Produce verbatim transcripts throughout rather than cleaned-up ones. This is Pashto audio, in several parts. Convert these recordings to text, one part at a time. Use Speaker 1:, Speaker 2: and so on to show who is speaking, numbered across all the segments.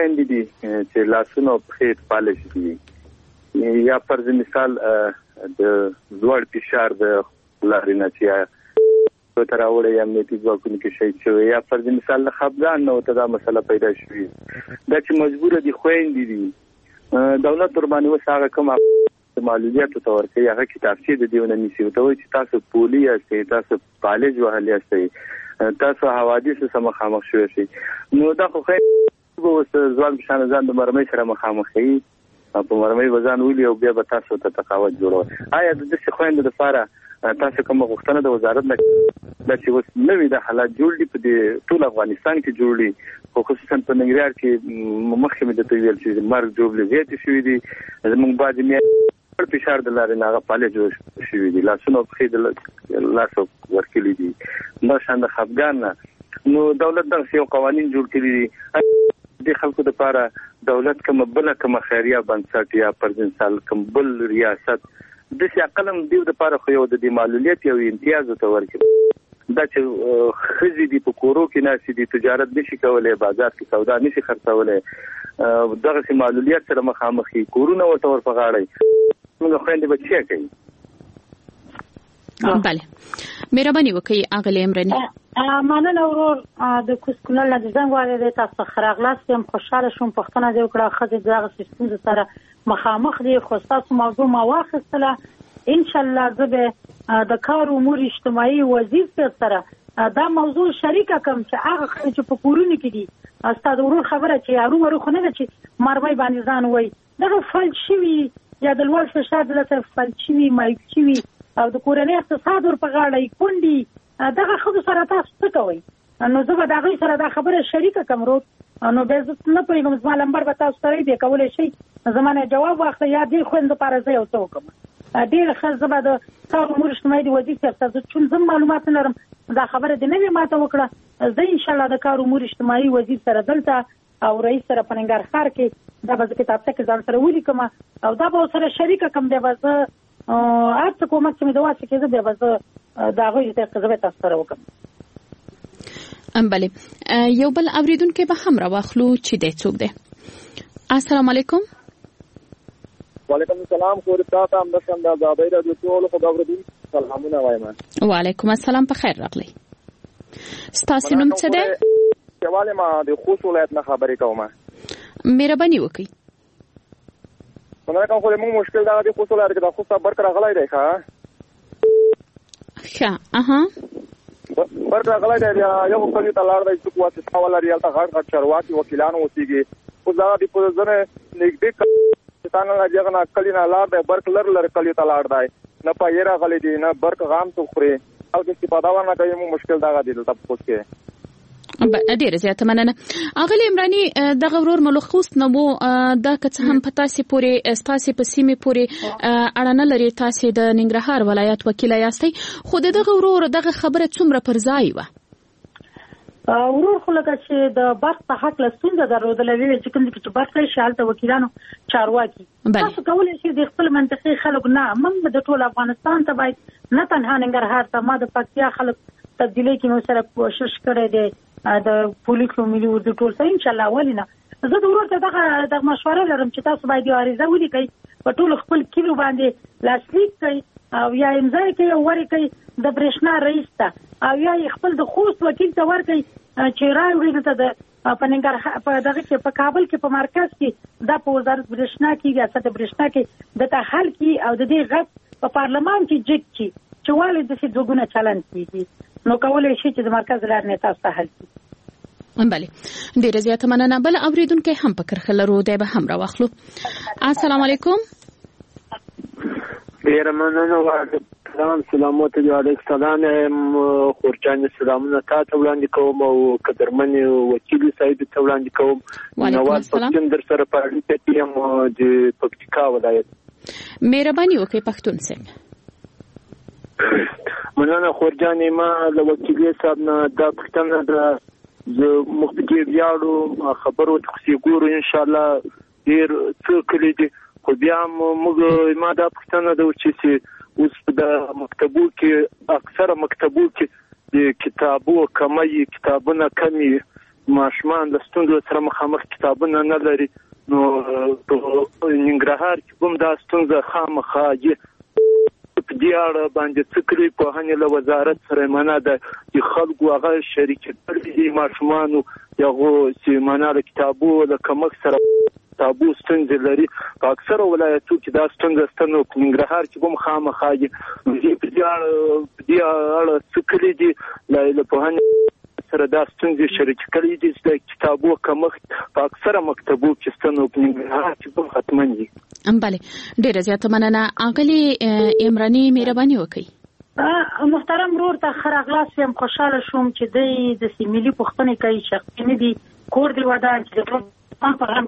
Speaker 1: خويندې دي چې لاسونه او پښې پالش دي یا فرض مثال د زوړ فشار د لارې نه چې تر اوره یا امنیتي ځواکونو کې شهید شوی یا فرض مثال د خپګان نو ته دا مسله پیدا شوې دا چې مجبور دي خويندې دي دولت تر باندې وساره کوم معلومات تو ورکړي هغه کتابچې د دیونه نشي ته وایي چې تاسو پولی یاستئ تاسو کالج وهلی یاستئ تاسو حوادث سره مخامخ شوئ شي نو دا خو خیر وو ځوان بشانه ځان د مرمۍ سره مخامخ شي په مرمۍ وزن ویلی او بیا به تاسو ته تقاوت جوړو آیا د دې خويندو لپاره تاسو کوم غوښتنه د وزارت نه د چې وس نوې د حالات جوړ دي په ټول افغانستان کې جوړ دي خو خصوصا په ننګرهار کې مخکې مې د تویل چې مرګ جوړ زیات شوی دي زموږ باندې مې فشار د لارې نه پاله جوړ شوی دي لاسونو په خې د لاسو ورکلي دي نو شاند خپګان نو دولت د یو قوانين جوړ کړی دي د خلکو لپاره دولت کوم بل کوم خیریه بنسټ یا پرځنسال کوم بل ریاست د څه قلم دیو د لپاره خو یو د معلولیت یو امتیاز ته ورکړي دا چې خزي دي په کورو کې ناسي دي تجارت نشي کولای بازار کې سودا نشي خرڅولای دغه سي معلولیت سره مخامخي کورونه ورته ورپغاړي موږ خويندې بچي کوي
Speaker 2: بله مهرباني وکړئ اغلی امرني
Speaker 3: مننه ورور د کوسکونل نه څنګه وایي تاسو خراغلاستم خوشاله شوم پښتنه دې وکړه خځې دغه سیستم سره مخامخ دي خو تاسو موضوع ما واخیستله ان شاء الله زه د کار امور اجتماعي وزیر سره دا موضوع شریکه کوم چې هغه چې په کورونه کې دي استاد ورور خبره چې یارو ورو خو نه چې مرمۍ باندې ځان وای دغه فلج شوی یا د لوړ فشار د لته فلج شوی مایک شوی او د کورنۍ اقتصاد ور په غاړه کونډي دغه خو سره تاسو څه کوي نو زه به دغه سره دا خبره شریکه کوم ورو نو به زه نه پوهیږم زما لمبر به تاسو سره دی کولای شي زمانه جواب واخله یا دې خوند لپاره زه یو څه وکم ډېر ښه زه به د کار امور اجتماعي د وزیر صاحب ته چون زه معلومات نه لرم دا خبره دې نه وي ماته وکړه زه ان شاء الله د کار امور اجتماعي وزیر سره دلته او رئیس سره په ننګرهار کې دا به کتابچه کې ځان سره ولیکم او دا به سره شریکه کوم دی به زه اته کومه چې د واسه کې زه به زه دا غوښتل ته قضاوت تاسو سره وکم
Speaker 2: ام بله یو بل اوریدونکو به هم راوخلو چې د څوک دی السلام علیکم
Speaker 4: وعلیکم السلام خور تاسو هم د څنګه د آزادۍ د ټولو خو اوریدل سلامونه وایم
Speaker 2: وعلیکم السلام په خیر راغلی ستاسو نوم څه دی
Speaker 4: یواله ما د خوست ولایت نه خبرې کوم
Speaker 2: مهرباني وکړئ
Speaker 4: څنګه کوم خو موږ مشکل دا د خوست ولایت کې د خوست برک راغلی دی ښا
Speaker 2: ښه اها
Speaker 4: برک راغلی دی یو کلی ته لاړ دی چې کوه څه ولا ریال ته غړ غړ چرواکي وکیلانو اوسېږي خو دا د په ځنه نږدې ستانه لږه نه کلی نه لاړ دی برک لر لر کلی ته لاړ دی نه پای راغلی دی نه برک غام ته خوري او د استفاده ونه کوي موږ مشکل دا غدي دلته پوښت کې
Speaker 2: ډیره زیاته مننه اغلی عمراني د غورور ملخص نه وو دا که څه هم پتا سي پوري استاسي په سیمه پوري اړه لري تاسو د ننګرهار ولایت وکیل یاستئ خو د غورور دغه خبره څومره پر ځای و
Speaker 3: ورور خو لکه چې د برق په حق لسونده درلودل وی چې کوم چې برق یې شالته وکیلانو چارواکي تاسو کولای شئ د خپل منطقي خلکو نه موږ د ټول افغانستان ته باید نه تنها ننګرهار ته ما د پکتیا خلک تبدیلی کې نو سره کوشش کړی دی د پولیسو ملي اردو ټول سره ان شاء الله ولینا زه د ورور ته دغه د مشوره لرم چې تاسو باید یو عریضه ولیکئ په ټول خپل کلیو باندې لاسلیک کړئ او یا امضا کړئ او ورکړئ د برېښنا رئیس ته او یا خپل د خوست وکیل ته ورکړئ چې راي وړي ته د په ننګرهار په دغه کې په کابل کې په مرکز کې د په وزارت برېښنا کې ریاست برېښنا کې د تحل کې او د دې غږ په پارلمان کې جګ چې چې والي د څه دوګونه چلن کیږي نو کولای شي چې د مرکز لار نه تاسو ته حل کړي
Speaker 2: بله ډیره زیاته مننه بل اوریدونکو هم پکر خلرو دی به هم راوخلو السلام علیکم
Speaker 5: ډیره مننه سلام سلامات علیک سلام خورجان سلامونه تاسو وړاندې کوم او قدرمن وکیل صاحب ته وړاندې کوم نواز پښتون در سره پاړې ته یم د پکتیکا ولایت
Speaker 2: مهرباني وکړئ پښتون سره
Speaker 5: مننه خورجان ما د وکیل صاحب نه د پښتنه د زه مختلف یاړو خبرو تخصیص ګورو ان شاء الله ډیر څه کلی دي خو بیا موږ ما د پښتنه د چې اوس د مکتبو کې اکثره مکتبو کې د کتابو کمی کتابونه کمی ماشومان له ستونزو سره مخامخ کتابونه نه لري نو په ننګرهار کې کوم دا ستونزه خامخا په دې اړه باندې څه کوي په هنه له وزارت سره معنا ده چې خلکو هغه شریکت دي ماشومان یو چې معنا د کتابو د کمک سره کتابو ستونزې لري په اکثر ولایتو کې دا ستونزه ستنو په ننګرهار کې کوم خامخا دي په دې اړه په دې اړه څه کوي دي له په هنه سره دا ستونزې شریک کړي دي چې کتابو کمک په اکثر مکتبو کې ستنو په ننګرهار کې په ختمن دي
Speaker 2: بله ډیره زیاته مننه. اغلی عمرانی مهرباني وکړئ.
Speaker 3: محترم ورور ته خراغلاس هم خوشاله شوم چې د سیملي پښتنې کوي شخصي نه دي کور دی ودان چې ټول په پرام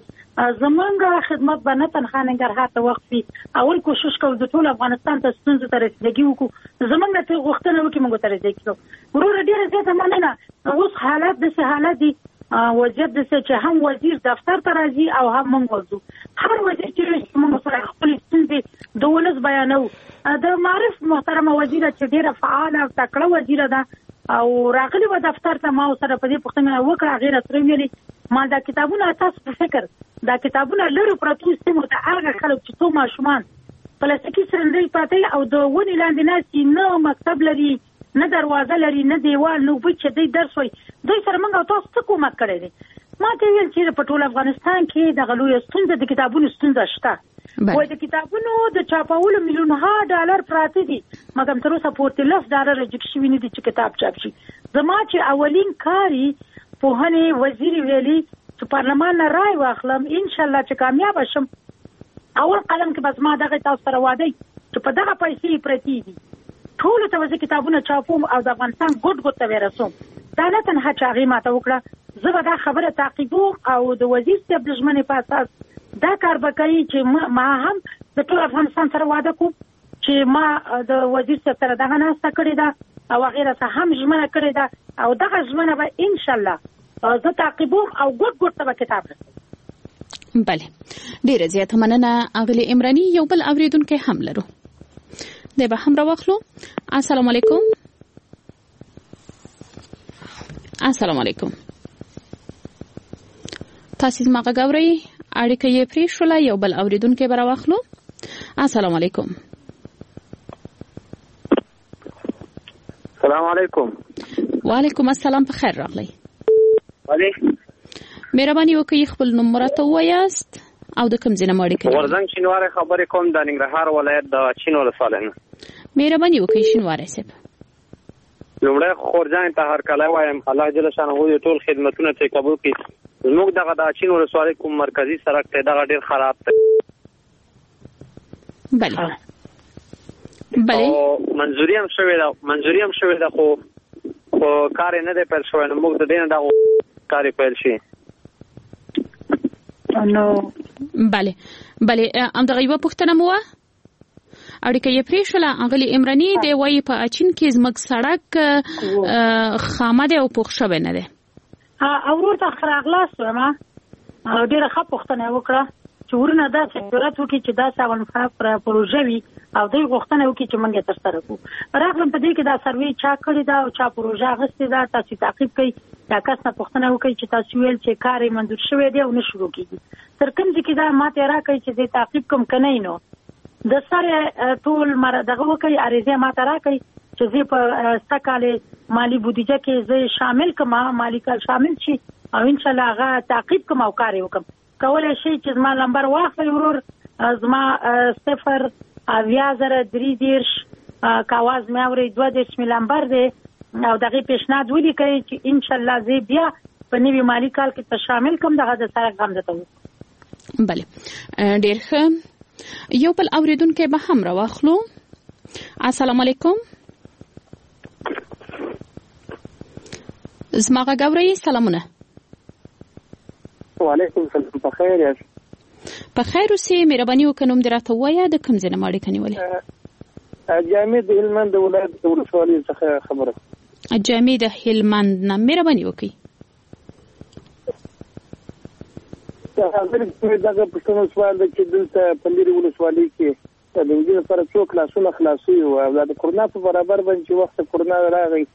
Speaker 3: کې زمونږ خدمت باندې تنخوا ننګرهار ته وقفي اول کوشش کوو د ټول افغانستان ته ستونزې ته رسیدګي وکړو زمونږ ته غوښتنه وکړي موږ ته رسیدګي ورور ډیره زیاته مننه. اوس حالات د څه حالات دي وضعیت د څه چې هم وزیر دفتر ته راځي او هم موږ ورځو هر وزیر چې موږ سره خپل ستونزې د ولس بیانو د معرف محترمه وزیره چې ډیره فعاله او تکړه وزیره ده او راغلی و دفتر ته ما سره په دې پوښتنه وکړه غیر تر ویلي ما دا کتابونه تاسو په فکر دا کتابونه لرو پروتو سیمو ته هغه خلک چې تو ماشومان پلاستیکي سرندې پاتې او د ونی لاندې ناس نه مکتب لري نه دروازه لري نه دیوال نو بچ دې درس وي دوی سره موږ تاسو څه کومک کړی دي ما ته ویل چې په ټول افغانستان کې د غلوې ستونزه د کتابونو ستونزه شته وای د کتابونو د چاپولو میلیونها ډالر پراته دي مګر تر اوسه پورته لس ډالر رجک شوی نه دي چې کتاب چاپ شي. زما چې اولین کاری په هنه وزیر ویلي چې پارلمان نه راي واخلم ان شاء الله چې کامیاب شم اول قلم کې بس ما دغه تاسو سره وعده چې په دغه پیسې پرتی دي ټول ته وځي کتابونه چاپوم او د افغانستان ګډ ګډ ته ورسوم دا نه تنها چاغي ماته وکړه زه به دا خبره تعقیبوم او د وزیر صاحب د ژمنې په اساس دا کار به کوي چې ما هم د ټول افغانستان سره وعده کوم چې ما د وزیر صاحب سره دغه ناسته کړې ده او هغه سره هم ژمنه کړې ده او دغه ژمنه به ان شاء الله زه تعقیبوم او ګډ ګډ ته به کتاب رسوم.
Speaker 2: بله ډیره زیاته مننه. اغلی عمرانی یو بل اوریدونکو هم لرو د به هم راوخلو. السلام علیکم. السلام علیکم. تاسو زما غوړی اړیکه یې پرې شوله یو بل اوریدونکو به راوخلو. السلام علیکم.
Speaker 6: السلام علیکم.
Speaker 2: وعلیکم السلام. په خیر راغلی.
Speaker 6: وعلی
Speaker 2: مهرباني وکړئ خپل نوم راته وایاست او د کوم ځای نه مړی کړئ.
Speaker 6: ورزنګ شینواره خبرې کوم د ننګرهار ولایت د چین ولسوالۍ نه.
Speaker 2: مهرباني وکړئ شینواره صاحب.
Speaker 6: لومړی خورجان ته هر کله وایم الله جل شانه ټول خدمتونه ته قبول کړي. زموږ دغه د چین ولسوالۍ کوم مرکزی سړک ته دغه ډیر خراب دی.
Speaker 2: بله بله
Speaker 6: منځوري هم شوی ده منځوري هم شوی ده خو خو کار نه دی پیل شوی نو موږ د دې نه دغه کار پیل شي.
Speaker 3: نو
Speaker 2: بله بله همدغه یوه پوښتنه مو وه اړیکه یې پرې شوله. اغلې عمراني دی وایي په اچین کې زموږ سړک خامه دی او پوخ شوی نه دی.
Speaker 3: او ورور ته راغلاست وایم ډېره ښه پوښتنه وکړه چې ورونه داسې ضرورت وکړي چې داسې اول پروژه وي او دوی غوښتنه وکړي چې موږ یې ترسره کړو. راغلم په دې کې دا سروې چا کړې ده او چا پروژه اخیستې ده تاسو تعقیب کړئ دا کس نه پوښتنه وکړئ چې تاسو ویل چې کار یې منظور شوی دی او نه شروع کېږي. تر کوم ځای کې دا ماته راکړئ چې دې تعقیب کوم که نه نو د سره ټول مر دغه وکړئ عریضه ماته راکړئ چې زه په ستا کالې مالي بودیجه کې زه شامل کړم مالي کال شامل شي او ان شاء الله هغه تعقیب کوم او کار یې وکړم. کولای شي چې زما نمبر واخلئ ورور زما صفر اویا زره درې دېرش کاواز مې اورئ دوه دېرش مې نمبر دی او دغه پیشنهاد ولیکئ چې ان شاء الله زه بیا په نوي مالي کال کې ته شامل کوم دغه د سړک غم درته وکړم.
Speaker 2: بله ډېر ښه. یو بل اورېدونکی به هم راواخلو. السلام علیکم. زما غږ اورئ؟ سلامونه.
Speaker 7: وعلیکم السلام. په خیر یاست؟
Speaker 2: په خیر اوسئ. مهرباني وکړئ نوم دې راته ووایه د کوم ځای نه مو اړیکه نیولې؟
Speaker 7: جامع د هلمند د ولایت د ولسوالۍ څخه خبره.
Speaker 2: جامع د هلمند نه مهرباني وکړئ.
Speaker 7: دغه پښتنو سوال دی چې دلته په لرې ولسوالۍ کې د نجونو لپاره څو کلاسونه خلاصوي او د کرونا په برابر باندې چې وخت کرونا راغی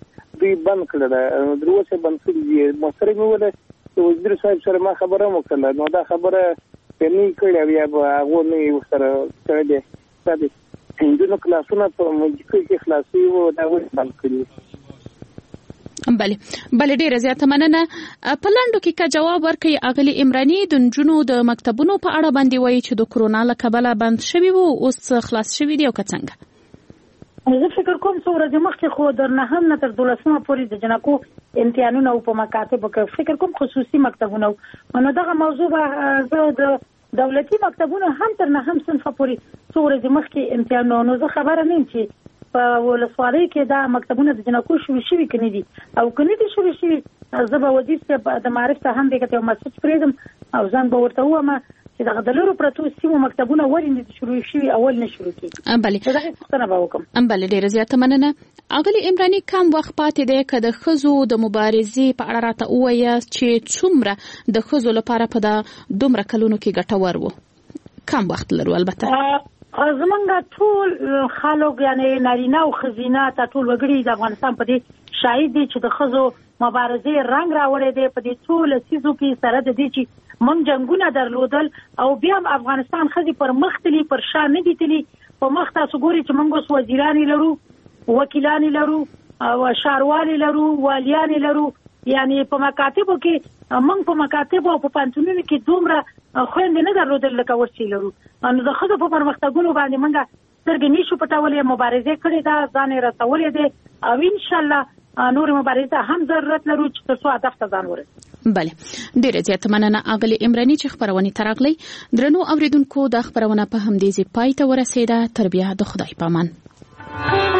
Speaker 7: دوی بند کړل دا دروسه بند کړی مستری مې وله چې وزیر صاحب سره ما خبره وکړه نو دا خبره پني کړی بیا هغه نه سره کړی دی چې هندونو کلاسونه په مجلس کې خلاصي وو دا وځ بند کړی.
Speaker 2: بله بله ډیره زیاته مننه. په لاندو کې کا جواب ورکړي اغلی عمرانی د جنونو د مکتبونو په اړه باندې وایي چې د کرونا له کبله بند شوی وو اوس خلاص شوی دی او که څنګه؟
Speaker 3: زه فکر کوم څو ورځې مخکې خو در نه هم نه تر دولسمه پورې د جنکو امتحانونه په مکاتبو کې فکر کوم خصوصي مکتبونه نو دغه موضوع به د دولتي مکتبونه هم تر نه هم صنفه پورې څو ورځې مخکې امتحانونه نو زه خبره نه یم چې په ولسوالۍ کې دا مکتبونه د جنکو شوي شوي کني دي او کني دي شوي شوي زه به وزیر صاحب د معرف ته هم دغه یو مسج پرېږدم او ځان به ورته ووایم چې دغه د لرو پرتو سیمو مکتبونه ولې نه دي شروع شوي اول نه شروع کېږي.
Speaker 2: بله
Speaker 3: دغه پوښتنه به وکړم.
Speaker 2: بله ډېره زیاته مننه. اغلی عمرانی کم وخت پاتې دی که د ښځو د مبارزې په اړه راته ووایاست چې څومره د ښځو لپاره په دا دومره کلونو کې ګټور و؟ کم وخت لرو البته.
Speaker 3: زمونږ ټول خلک یعنی نارینه او ښځینه ته ټول وګړي د افغانستان په دې شاهد دي چې د ښځو مبارزې رنګ راوړی دی په دې ټول سیزو کې سره د دې چې موږ جنګونه درلودل او بیا هم افغانستان ښځې پر مخ تلي پر شا نه دي تلي په مخ تاسو ګوري چې موږ اوس وزیرانې لرو وکیلانې لرو او شاروالې لرو والیانې لرو یعنی په مکاتبو کې موږ په مکاتبو او په پانتونونو کې دومره خويندې نه درلودل لکه ورچې لرو نو د ښځو په پرمختګونو باندې موږ سترګې نشو پټولې مبارزې کړې ده ځان یې رسولې دی او انشاءالله نور مبارزه هم ضرورت لرو چې تاسو هدف ته ځان ورسوي.
Speaker 2: بله ډیره زیاته مننه اغلی عمرانی چې خبرونه تراغلی. درنو اوریدونکو د خبرونه په همدې ځای پای ته ورسیده. تر بیا د خدای پامان.